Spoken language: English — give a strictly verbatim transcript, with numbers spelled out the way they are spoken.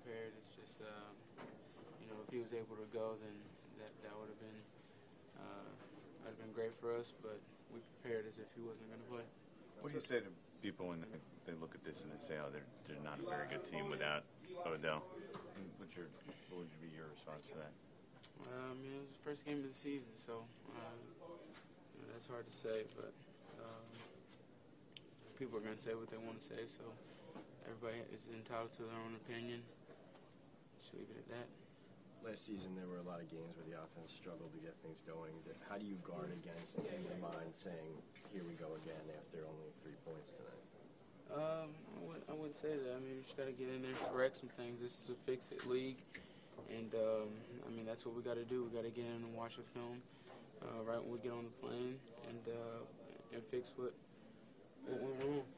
prepared. It's just, uh, you know, if he was able to go, then that that would have been uh, would have been great for us. But we prepared as if he wasn't going to play. What do you say to people when they look at this and they say, "Oh, they're they're not a very good team without Odell"? What's your what would be your response to that? Uh, I mean, it was the first game of the season, so um, you know, that's hard to say. But um, people are going to say what they want to say, so everybody is entitled to their own opinion. Just leave it at that. Last season, there were a lot of games where the offense struggled to get things going. How do you guard against, in your mind, saying, here we go again after only three points tonight? Um, I wouldn't, I wouldn't say that. I mean, we just got to get in there and correct some things. This is a fix-it league, and, um, I mean, that's what we got to do. We got to get in and watch the film uh, right when we get on the plane and, uh, and fix what, what went wrong.